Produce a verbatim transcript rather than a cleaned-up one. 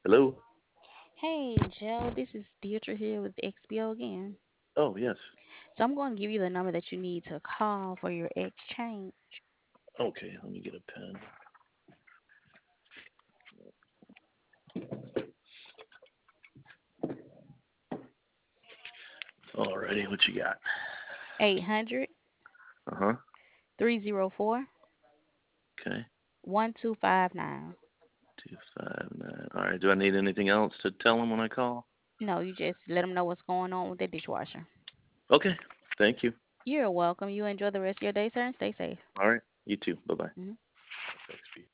Hello? Hey, Joe, this is Deirdre here with X P O again. Oh, yes. So I'm going to give you the number that you need to call for your exchange. Okay, let me get a pen. Alrighty, what you got? Eight hundred Uh huh. three zero four Okay. one two five nine. Two five nine. All right. Do I need anything else to tell them when I call? No, you just let them know what's going on with the dishwasher. Okay. Thank you. You're welcome. You enjoy the rest of your day, sir, and stay safe. All right. You too. Bye bye. Mhm.